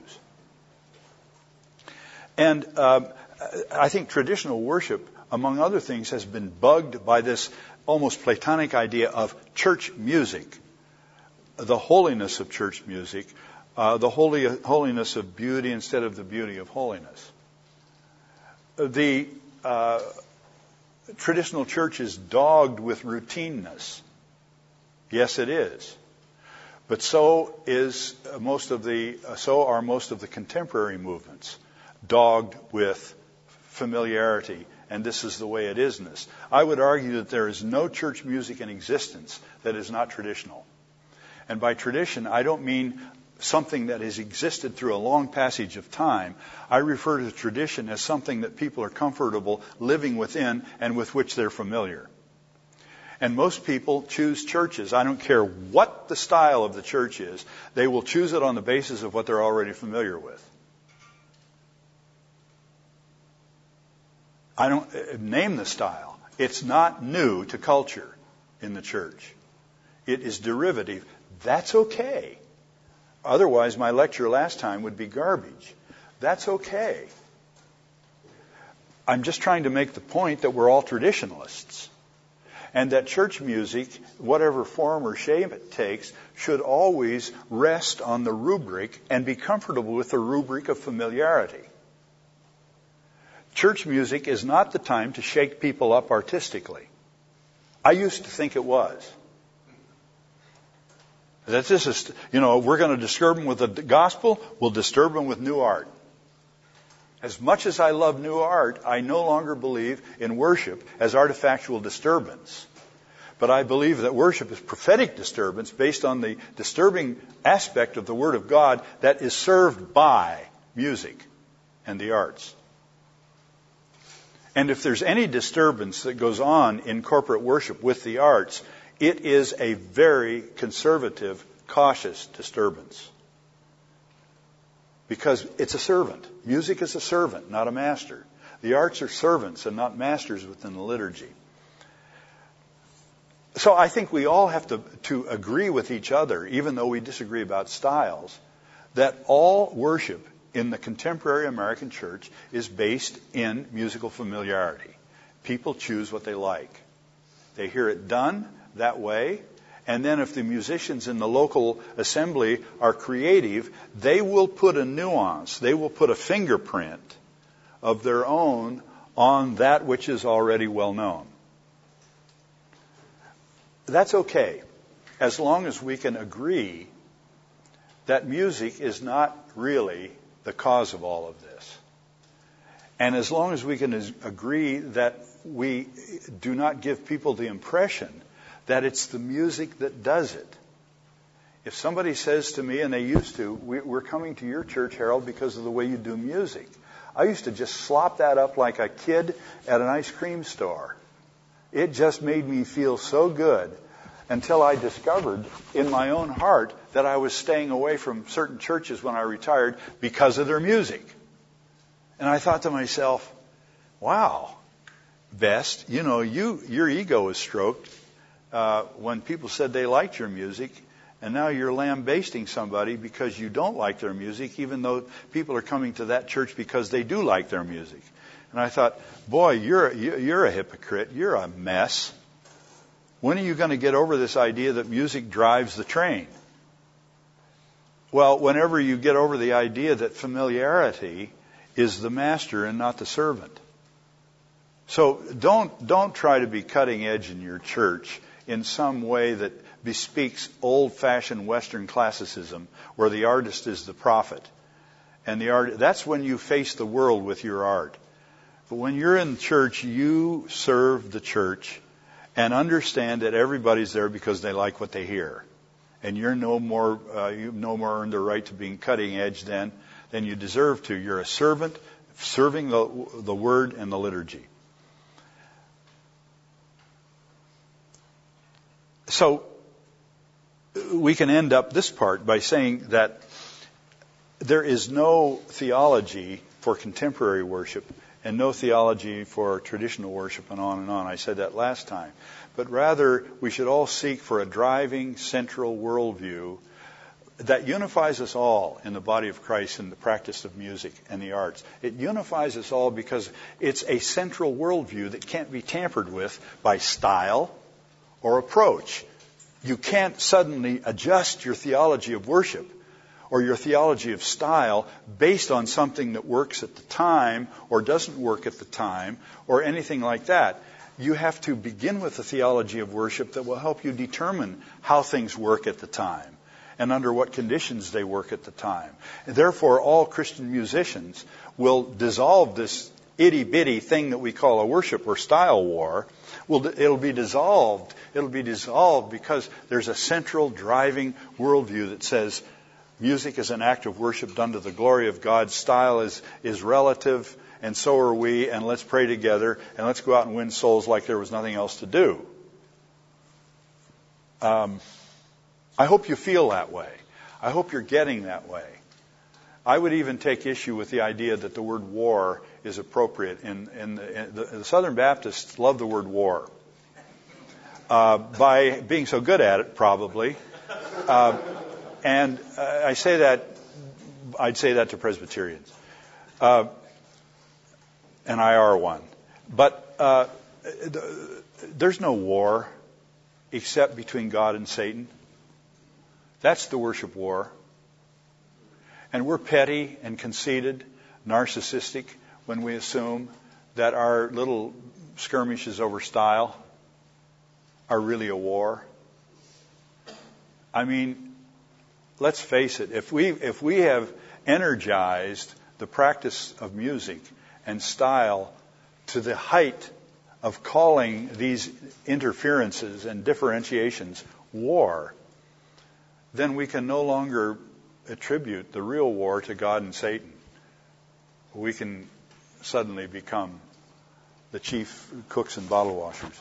And uh, I think traditional worship, among other things, has been bugged by this almost Platonic idea of church music, the holiness of church music, uh, the holy, holiness of beauty instead of the beauty of holiness. The uh, traditional church is dogged with routineness. Yes, it is. But so is most of the, so are most of the contemporary movements, dogged with familiarity. And this is the way it is in this. I would argue that there is no church music in existence that is not traditional. And by tradition, I don't mean something that has existed through a long passage of time. I refer to tradition as something that people are comfortable living within and with which they're familiar. And most people choose churches. I don't care what the style of the church is. They will choose it on the basis of what they're already familiar with. I don't name the style. It's not new to culture in the church. It is derivative. That's okay. Otherwise, my lecture last time would be garbage. That's okay. I'm just trying to make the point that we're all traditionalists. And that church music, whatever form or shape it takes, should always rest on the rubric and be comfortable with the rubric of familiarity. Church music is not the time to shake people up artistically. I used to think it was. That this is, you know, we're going to disturb them with the gospel, we'll disturb them with new art. As much as I love new art, I no longer believe in worship as artifactual disturbance. But I believe that worship is prophetic disturbance based on the disturbing aspect of the Word of God that is served by music and the arts. And if there's any disturbance that goes on in corporate worship with the arts, it is a very conservative, cautious disturbance. Because it's a servant. Music is a servant, not a master. The arts are servants and not masters within the liturgy. So I think we all have to, to agree with each other, even though we disagree about styles, that all worship in the contemporary American church is based in musical familiarity. People choose what they like. They hear it done that way, and then if the musicians in the local assembly are creative, they will put a nuance, they will put a fingerprint of their own on that which is already well known. That's okay, as long as we can agree that music is not really the cause of all of this. And as long as we can agree that we do not give people the impression that it's the music that does it. If somebody says to me, and they used to, we're coming to your church, Harold, because of the way you do music. I used to just slop that up like a kid at an ice cream store. It just made me feel so good until I discovered in my own heart that I was staying away from certain churches when I retired because of their music. And I thought to myself, wow, Best, you know, you your ego is stroked uh, when people said they liked your music, and now you're lambasting somebody because you don't like their music, even though people are coming to that church because they do like their music. And I thought, boy, you're you're a hypocrite. You're a mess. When are you going to get over this idea that music drives the train? Well, whenever you get over the idea that familiarity is the master and not the servant. So don't don't try to be cutting edge in your church in some way that bespeaks old-fashioned Western classicism, where the artist is the prophet, and the art. That's when you face the world with your art. But when you're in church, you serve the church and understand that everybody's there because they like what they hear, and you're no more uh, you've no more earned the right to being cutting edge than than you deserve to. You're a servant serving the the word and the liturgy. So we can end up this part by saying that there is no theology for contemporary worship and no theology for traditional worship, and on and on. I said that last time. But rather, we should all seek for a driving central worldview that unifies us all in the body of Christ in the practice of music and the arts. It unifies us all because it's a central worldview that can't be tampered with by style or approach. You can't suddenly adjust your theology of worship or your theology of style based on something that works at the time or doesn't work at the time or anything like that. You have to begin with a theology of worship that will help you determine how things work at the time and under what conditions they work at the time. And therefore, all Christian musicians will dissolve this itty-bitty thing that we call a worship or style war. Well, it'll be dissolved. It'll be dissolved because there's a central driving worldview that says music is an act of worship done to the glory of God. Style is, is relative, and so are we, and let's pray together, and let's go out and win souls like there was nothing else to do. Um, I hope you feel that way. I hope you're getting that way. I would even take issue with the idea that the word war is appropriate. In, in, the, in the, the Southern Baptists love the word war. Uh, by being so good at it, probably. Uh, and uh, I say that, I'd say that to Presbyterians. Uh, and I are one. But uh, there's no war except between God and Satan. That's the worship war. And we're petty and conceited, narcissistic, when we assume that our little skirmishes over style are really a war. I mean, let's face it, if we if we have energized the practice of music and style to the height of calling these interferences and differentiations war, then we can no longer attribute the real war to God and Satan. We can suddenly become the chief cooks and bottle washers.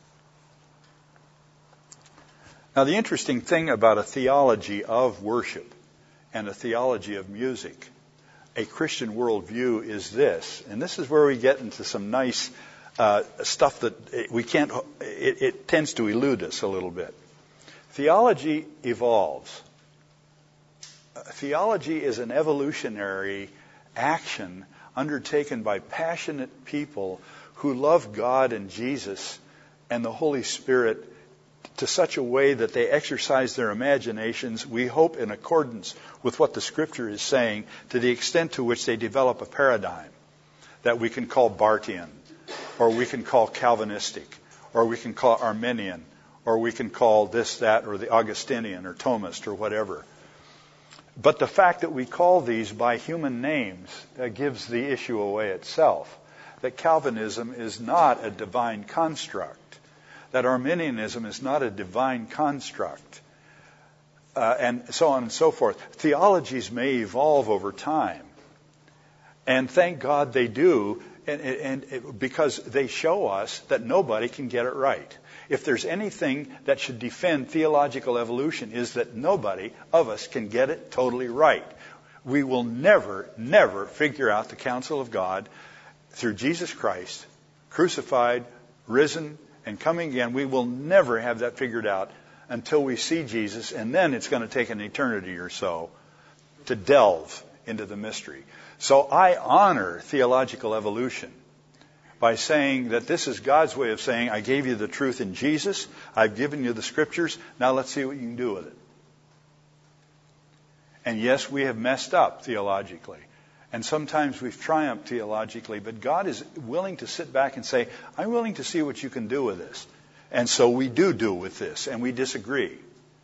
Now, the interesting thing about a theology of worship and a theology of music, a Christian worldview, is this, and this is where we get into some nice uh, stuff that we can't, it, it tends to elude us a little bit. Theology evolves. Theology is an evolutionary action undertaken by passionate people who love God and Jesus and the Holy Spirit to such a way that they exercise their imaginations, we hope in accordance with what the Scripture is saying, to the extent to which they develop a paradigm that we can call Barthian, or we can call Calvinistic, or we can call Arminian, or we can call this, that, or the Augustinian, or Thomist, or whatever. But the fact that we call these by human names uh, gives the issue away itself, that Calvinism is not a divine construct, that Arminianism is not a divine construct, uh, and so on and so forth. Theologies may evolve over time, and thank God they do, and, and, and because they show us that nobody can get it right. If there's anything that should defend theological evolution, is that nobody of us can get it totally right. We will never, never figure out the counsel of God through Jesus Christ, crucified, risen, and coming again. We will never have that figured out until we see Jesus, and then it's going to take an eternity or so to delve into the mystery. So I honor theological evolution by saying that this is God's way of saying, I gave you the truth in Jesus, I've given you the Scriptures, now let's see what you can do with it. And yes, we have messed up theologically. And sometimes we've triumphed theologically, but God is willing to sit back and say, I'm willing to see what you can do with this. And so we do do with this, and we disagree.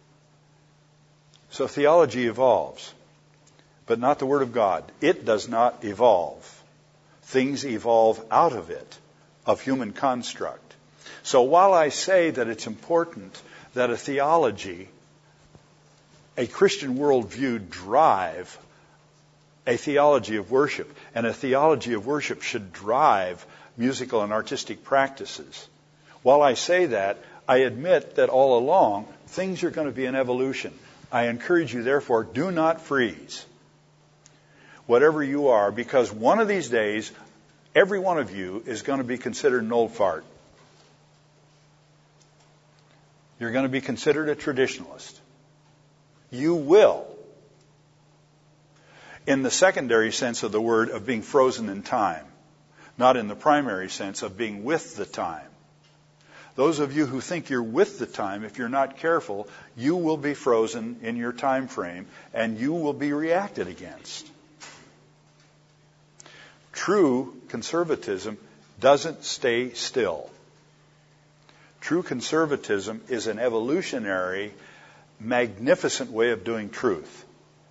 So theology evolves, but not the Word of God. It does not evolve. Things evolve out of it, of human construct. So while I say that it's important that a theology, a Christian worldview drive a theology of worship, and a theology of worship should drive musical and artistic practices. While I say that, I admit that all along, things are going to be in evolution. I encourage you, therefore, do not freeze, whatever you are, because one of these days, every one of you is going to be considered an old fart. You're going to be considered a traditionalist. You will. In the secondary sense of the word, of being frozen in time, not in the primary sense of being with the time. Those of you who think you're with the time, if you're not careful, you will be frozen in your time frame, and you will be reacted against. True conservatism doesn't stay still. True conservatism is an evolutionary, magnificent way of doing truth.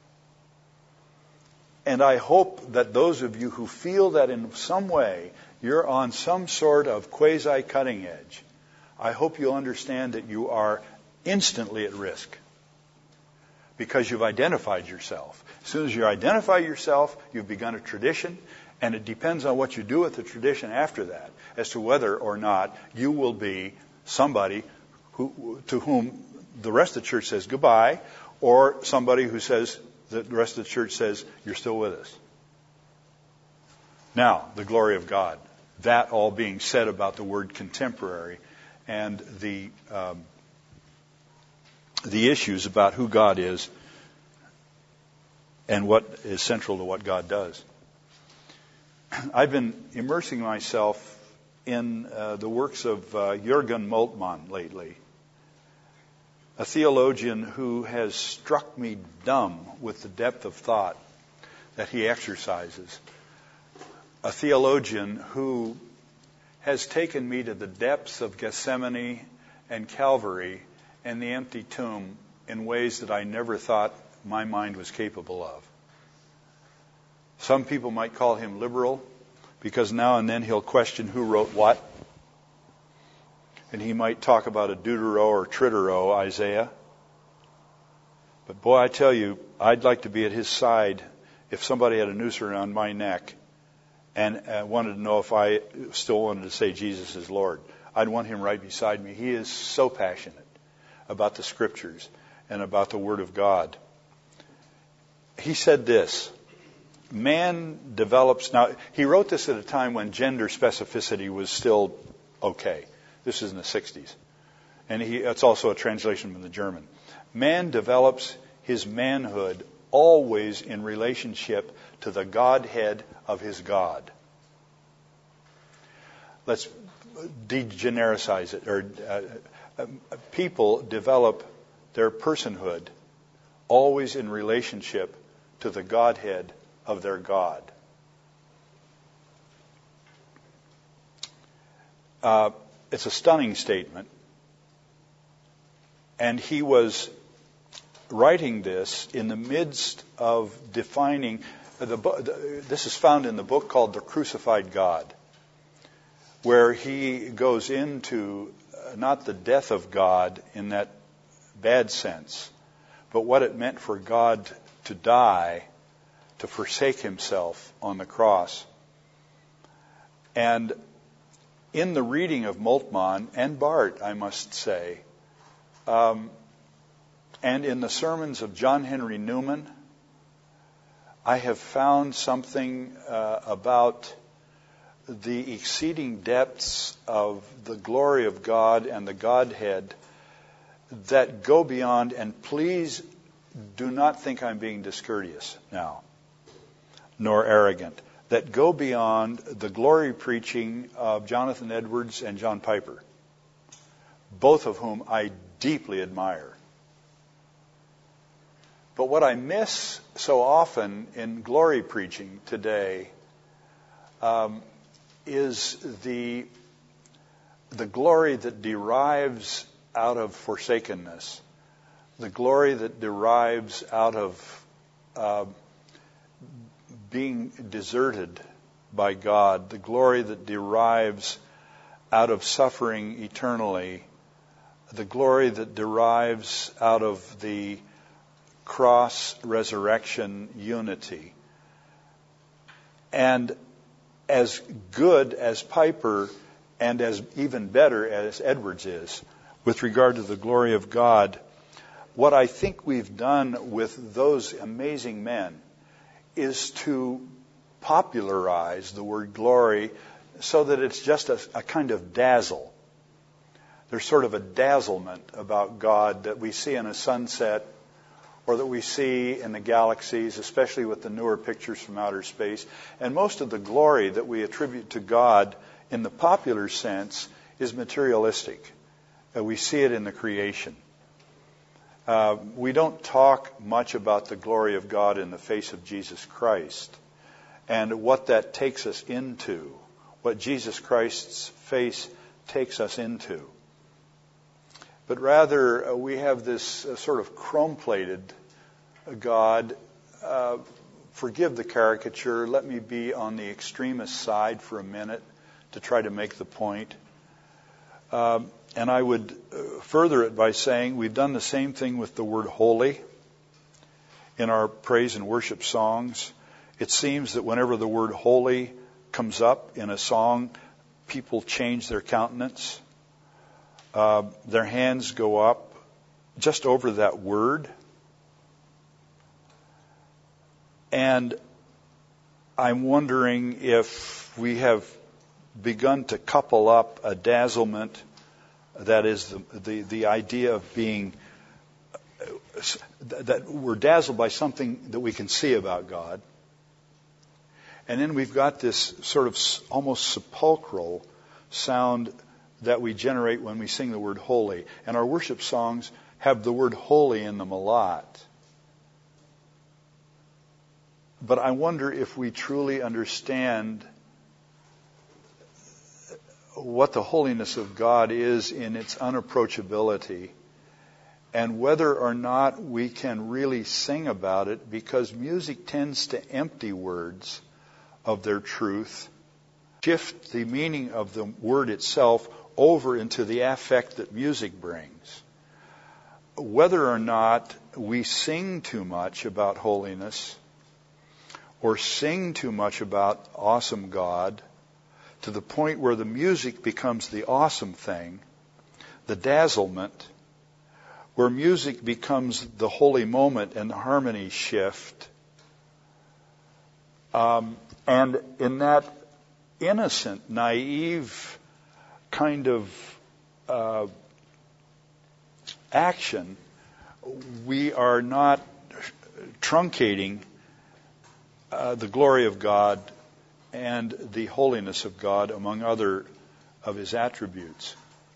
And I hope that those of you who feel that in some way you're on some sort of quasi-cutting edge, I hope you'll understand that you are instantly at risk because you've identified yourself. As soon as you identify yourself, you've begun a tradition, and it depends on what you do with the tradition after that as to whether or not you will be somebody who, to whom the rest of the church says goodbye, or somebody who says, the rest of the church says, you're still with us. Now, the glory of God. That all being said about the word contemporary and the um, the issues about who God is and what is central to what God does. I've been immersing myself in uh, the works of uh, Jürgen Moltmann lately, a theologian who has struck me dumb with the depth of thought that he exercises. A theologian who has taken me to the depths of Gethsemane and Calvary and the empty tomb in ways that I never thought my mind was capable of. Some people might call him liberal because now and then he'll question who wrote what. And he might talk about a deutero or tritero Isaiah. But boy, I tell you, I'd like to be at his side if somebody had a noose around my neck and uh, wanted to know if I still wanted to say Jesus is Lord. I'd want him right beside me. He is so passionate about the Scriptures and about the Word of God. He said this, man develops, now he wrote this at a time when gender specificity was still okay. This is in the sixties. And he, it's also a translation from the German. Man develops his manhood always in relationship to the Godhead of his God. Let's degenericize it. Or uh, uh, people develop their personhood always in relationship to the Godhead of their God. Uh, it's a stunning statement. And he was writing this in the midst of defining, the, the, this is found in the book called The Crucified God, where he goes into uh, not the death of God in that bad sense, but what it meant for God to die, to forsake himself on the cross. And in the reading of Moltmann and Barth, I must say, um, and in the sermons of John Henry Newman, I have found something uh, about the exceeding depths of the glory of God and the Godhead that go beyond, and please do not think I'm being discourteous now, nor arrogant, that go beyond the glory preaching of Jonathan Edwards and John Piper, both of whom I deeply admire. But what I miss so often in glory preaching today um, is the the glory that derives out of forsakenness, the glory that derives out of uh, being deserted by God, the glory that derives out of suffering eternally, the glory that derives out of the cross resurrection unity. And as good as Piper and as even better as Edwards is with regard to the glory of God, what I think we've done with those amazing men is to popularize the word glory so that it's just a, a kind of dazzle. There's sort of a dazzlement about God that we see in a sunset or that we see in the galaxies, especially with the newer pictures from outer space. And most of the glory that we attribute to God in the popular sense is materialistic. Uh, we see it in the creation. Uh, we don't talk much about the glory of God in the face of Jesus Christ and what that takes us into, what Jesus Christ's face takes us into. But rather, uh, we have this uh, sort of chrome-plated God. Uh, forgive the caricature. Let me be on the extremist side for a minute to try to make the point. Um, and I would uh, further it by saying we've done the same thing with the word holy in our praise and worship songs. It seems that whenever the word holy comes up in a song, people change their countenance. Uh, their hands go up just over that word. And I'm wondering if we have begun to couple up a dazzlement, that is the, the, the idea of being, that we're dazzled by something that we can see about God. And then we've got this sort of almost sepulchral sound that we generate when we sing the word holy. And our worship songs have the word holy in them a lot. But I wonder if we truly understand what the holiness of God is in its unapproachability, and whether or not we can really sing about it, because music tends to empty words of their truth, shift the meaning of the word itself over into the affect that music brings. Whether or not we sing too much about holiness, or sing too much about awesome God to the point where the music becomes the awesome thing, the dazzlement, where music becomes the holy moment and the harmony shift. Um, and in that innocent, naive kind of uh, action, we are not truncating uh, the glory of God and the holiness of God among other of His attributes.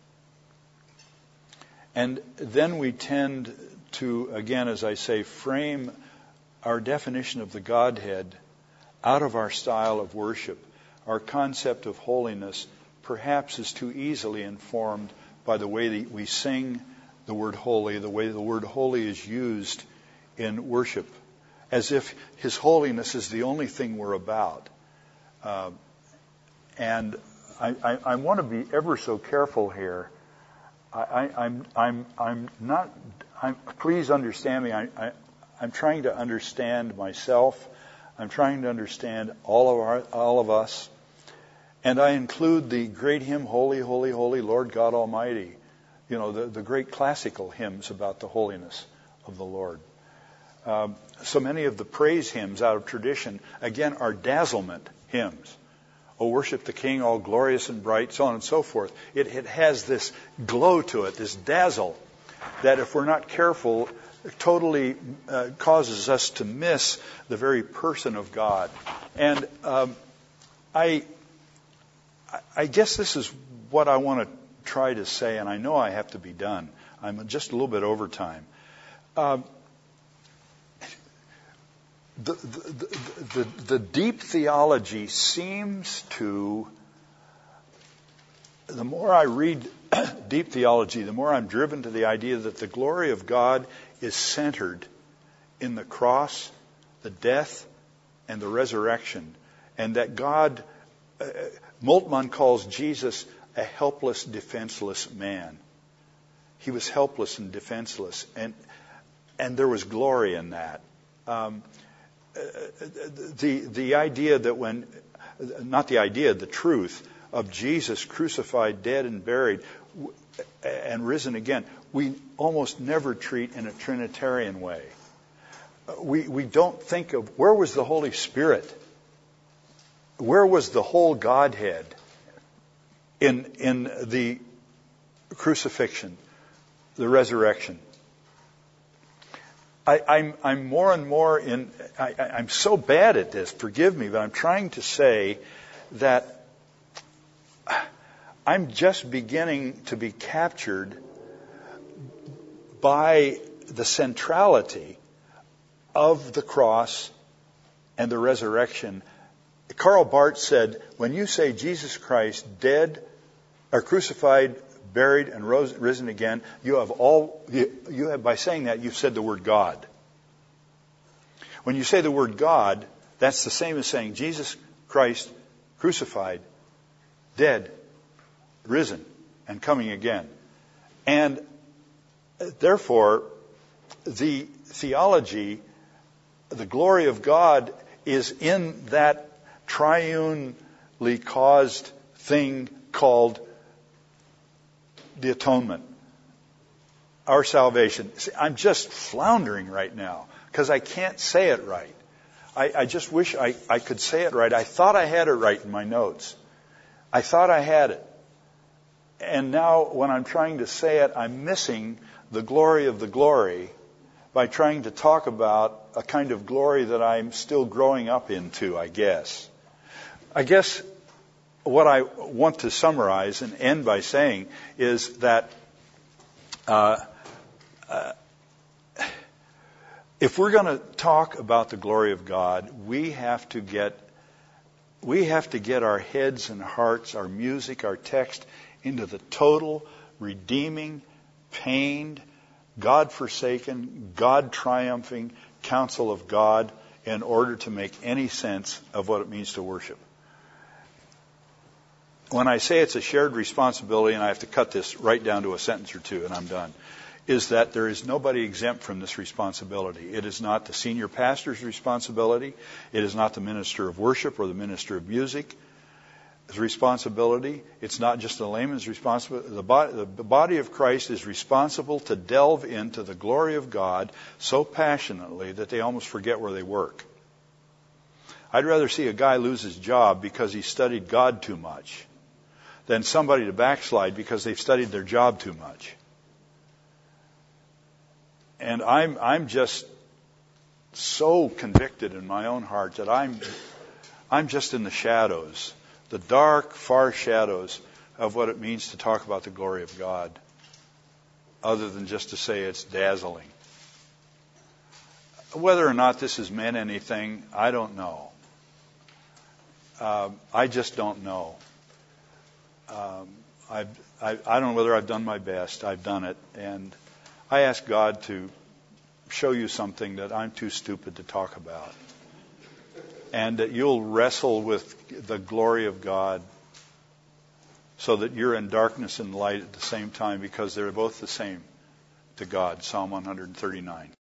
And then we tend to, again, as I say, frame our definition of the Godhead out of our style of worship. Our concept of holiness perhaps is too easily informed by the way that we sing the word holy, the way the word holy is used in worship, as if His holiness is the only thing we're about. Uh, and I, I, I want to be ever so careful here. I, I, I'm, I'm, I'm not. I'm, please understand me. I, I, I'm trying to understand myself. I'm trying to understand all of our, all of us, and I include the great hymn, "Holy, Holy, Holy, Lord God Almighty." You know, the, the great classical hymns about the holiness of the Lord. Um, so many of the praise hymns out of tradition, again, are dazzlement hymns. "Oh, worship the King, all glorious and bright," so on and so forth. It, it has this glow to it, this dazzle, that if we're not careful, totally uh, causes us to miss the very person of God. And um, I, I guess this is what I want to try to say, and I know I have to be done. I'm just a little bit over time. Um, The, the, the, the deep theology seems to, the more I read deep theology, the more I'm driven to the idea that the glory of God is centered in the cross, the death, and the resurrection. And that God, uh, Moltmann calls Jesus a helpless, defenseless man. He was helpless and defenseless, and, and there was glory in that. Um, The the idea that when, not the idea, the truth of Jesus crucified, dead, and buried, and risen again, we almost never treat in a Trinitarian way. We we don't think of, where was the Holy Spirit? Where was the whole Godhead in in the crucifixion, the resurrection? I, I'm, I'm more and more in, I, I'm so bad at this, forgive me, but I'm trying to say that I'm just beginning to be captured by the centrality of the cross and the resurrection. Karl Barth said, when you say Jesus Christ dead or crucified, buried, and rose, risen again, you have all, you, you have, by saying that, you've said the word God. When you say the word God, that's the same as saying Jesus Christ crucified, dead, risen, and coming again. And therefore, the theology, the glory of God is in that triunely caused thing called the atonement, our salvation. See, I'm just floundering right now because I can't say it right. I, I just wish I, I could say it right. I thought I had it right in my notes. I thought I had it. And now when I'm trying to say it, I'm missing the glory of the glory by trying to talk about a kind of glory that I'm still growing up into, I guess. I guess what I want to summarize and end by saying is that uh, uh, if we're going to talk about the glory of God, we have to get we have to get our heads and hearts, our music, our text into the total, redeeming, pained, God-forsaken, God-triumphing counsel of God in order to make any sense of what it means to worship. When I say it's a shared responsibility, and I have to cut this right down to a sentence or two, and I'm done. is that there is nobody exempt from this responsibility. It is not the senior pastor's responsibility. It is not the minister of worship or the minister of music's responsibility. It's not just the layman's responsibility. The body, the body of Christ is responsible to delve into the glory of God so passionately that they almost forget where they work. I'd rather see a guy lose his job because he studied God too much than somebody to backslide because they've studied their job too much. And I'm I'm just so convicted in my own heart that I'm I'm just in the shadows, the dark, far shadows of what it means to talk about the glory of God, other than just to say it's dazzling. Whether or not this has meant anything, I don't know. Um, I just don't know. Um, I've, I, I don't know whether I've done my best. I've done it. And I ask God to show you something that I'm too stupid to talk about. And that you'll wrestle with the glory of God so that you're in darkness and light at the same time, because they're both the same to God. Psalm one thirty-nine.